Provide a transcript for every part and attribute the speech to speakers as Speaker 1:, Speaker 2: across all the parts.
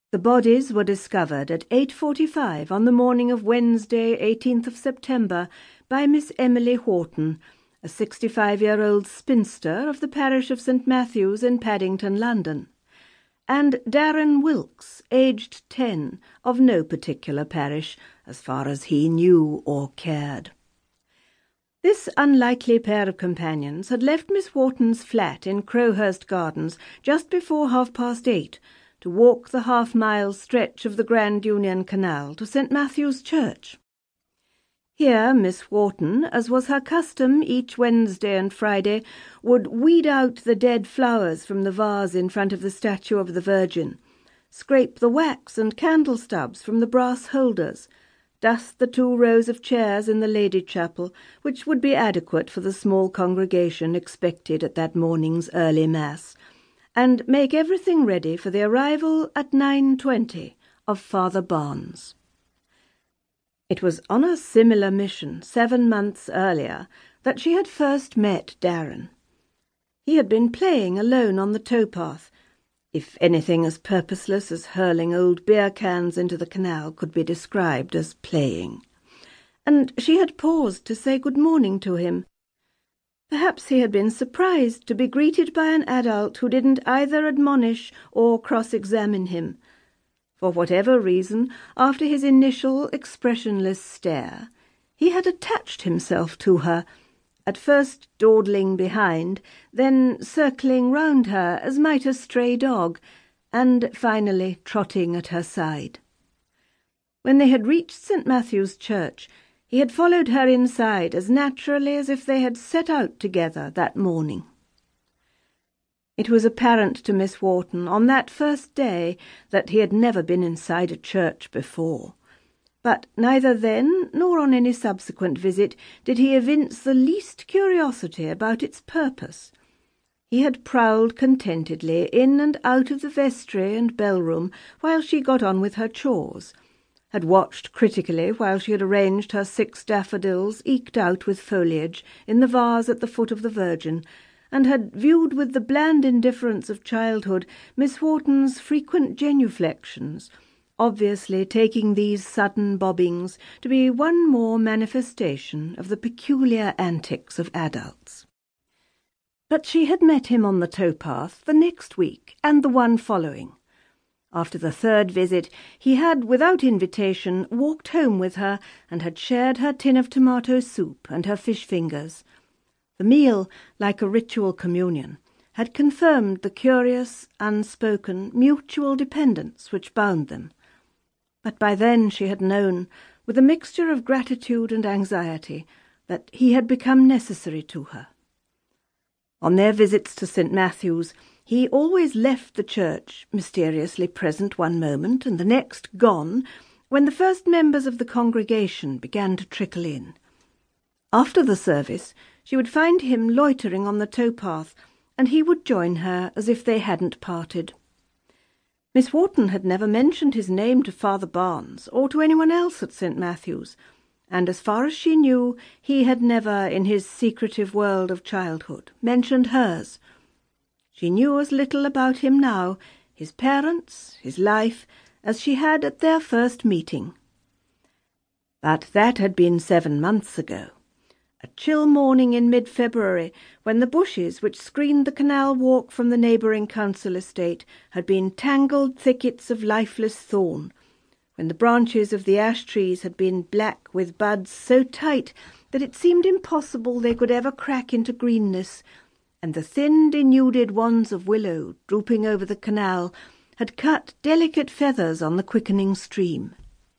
Speaker 1: The bodies were discovered at 8:45 on the morning of Wednesday, 18th of September, by Miss Emily Wharton, a 65-year-old spinster of the parish of St. Matthew's in Paddington, London, and Darren Wilkes, aged 10, of no particular parish, as far as he knew or cared. This unlikely pair of companions had left Miss Wharton's flat in Crowhurst Gardens just before 8:30, to walk the half-mile stretch of the Grand Union Canal to St. Matthew's Church. Here Miss Wharton, as was her custom each Wednesday and Friday, would weed out the dead flowers from the vase in front of the statue of the Virgin, scrape the wax and candle stubs from the brass holders, dust the 2 rows of chairs in the Lady Chapel, which would be adequate for the small congregation expected at that morning's early Mass, and make everything ready for the arrival at 9:20 of Father Barnes. It was on a similar mission 7 months earlier that she had first met Darren. He had been playing alone on the towpath, if anything as purposeless as hurling old beer cans into the canal could be described as playing, and she had paused to say good morning to him. Perhaps he had been surprised to be greeted by an adult who didn't either admonish or cross-examine him. For whatever reason, after his initial expressionless stare, he had attached himself to her, at first dawdling behind, then circling round her as might a stray dog, and finally trotting at her side. When they had reached St. Matthew's Church, he had followed her inside as naturally as if they had set out together that morning. It was apparent to Miss Wharton on that first day that he had never been inside a church before, but neither then nor on any subsequent visit did he evince the least curiosity about its purpose. He had prowled contentedly in and out of the vestry and bell-room while she got on with her chores, had watched critically while she had arranged her 6 daffodils eked out with foliage in the vase at the foot of the Virgin, and had viewed with the bland indifference of childhood Miss Wharton's frequent genuflections, obviously taking these sudden bobbings to be one more manifestation of the peculiar antics of adults. But she had met him on the towpath the next week and the one following. After the 3rd visit, he had, without invitation, walked home with her and had shared her tin of tomato soup and her fish fingers. The meal, like a ritual communion, had confirmed the curious, unspoken, mutual dependence which bound them. But by then she had known, with a mixture of gratitude and anxiety, that he had become necessary to her. On their visits to St. Matthew's, he always left the church, mysteriously present one moment and the next gone, when the first members of the congregation began to trickle in. After the service, she would find him loitering on the towpath, and he would join her as if they hadn't parted. Miss Wharton had never mentioned his name to Father Barnes or to anyone else at St. Matthew's, and as far as she knew, he had never, in his secretive world of childhood, mentioned hers. She knew as little about him now, his parents, his life, as she had at their first meeting. But that had been 7 months ago. A chill morning in mid-February, when the bushes which screened the canal walk from the neighbouring council estate had been tangled thickets of lifeless thorn, when the branches of the ash trees had been black with buds so tight that it seemed impossible they could ever crack into greenness, and the thin denuded wands of willow drooping over the canal had cut delicate feathers on the quickening stream.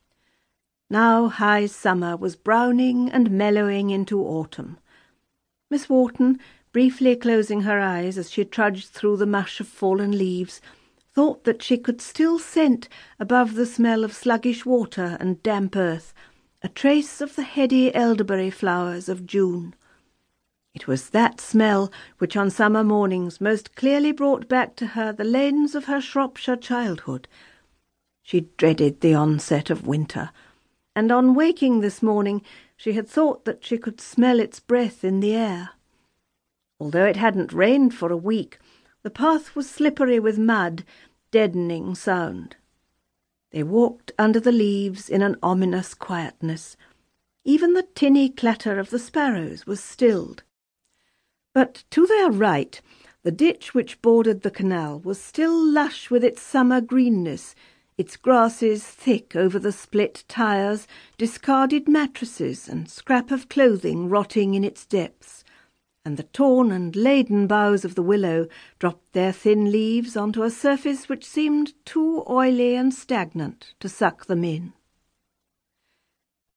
Speaker 1: Now high summer was browning and mellowing into autumn. Miss Wharton, briefly closing her eyes as she trudged through the mush of fallen leaves, thought that she could still scent, above the smell of sluggish water and damp earth, a trace of the heady elderberry flowers of June. It was that smell which on summer mornings most clearly brought back to her the lanes of her Shropshire childhood. She dreaded the onset of winter, and on waking this morning she had thought that she could smell its breath in the air. Although it hadn't rained for a week, the path was slippery with mud, deadening sound. They walked under the leaves in an ominous quietness. Even the tinny clatter of the sparrows was stilled. But to their right, the ditch which bordered the canal was still lush with its summer greenness, its grasses thick over the split tires, discarded mattresses, and scrap of clothing rotting in its depths, and the torn and laden boughs of the willow dropped their thin leaves onto a surface which seemed too oily and stagnant to suck them in.